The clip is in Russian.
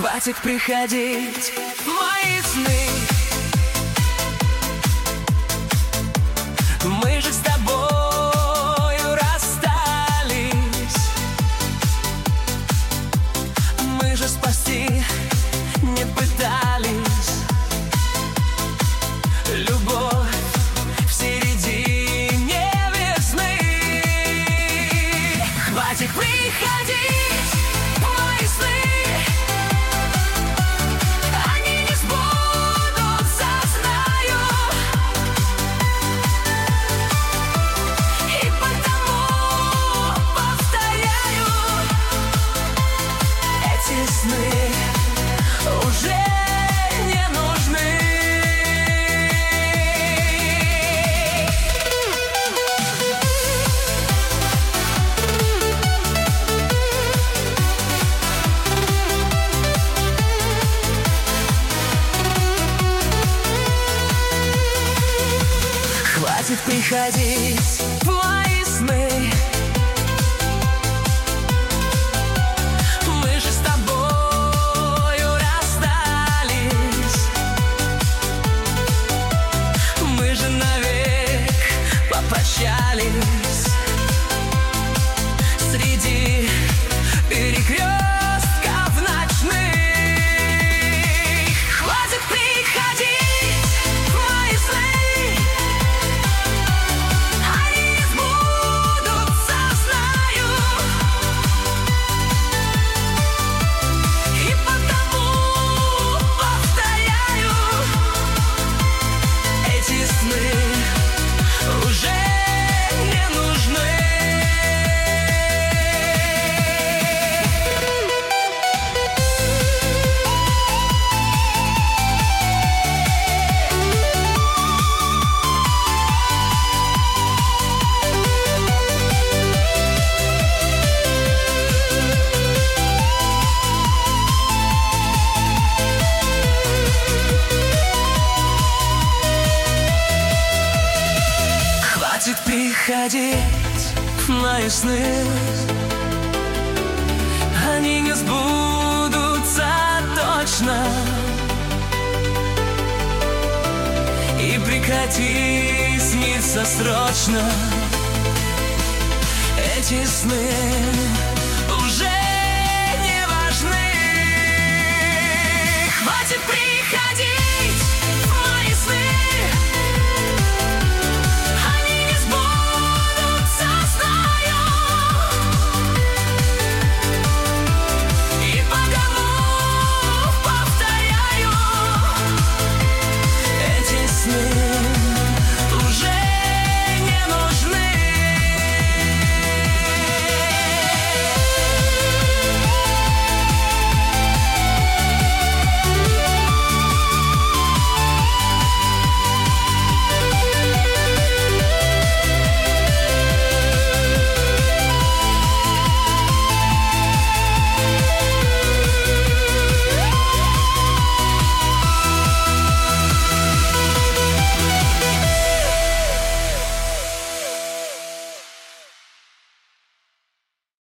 Хватит приходить в мои сны. Мы же с тобою расстались. Мы же спасти не пытались. Любовь в середине весны. Хватит приходить в мои сны. Хватит приходить в мои сны. Мы же с тобою расстались. Мы же навек попрощались. Среди перекрестков ночных. Хватит приходить в мои сны. Хватит приходить в мои сны. Они не сбудутся точно. И прекрати сниться срочно. Эти сны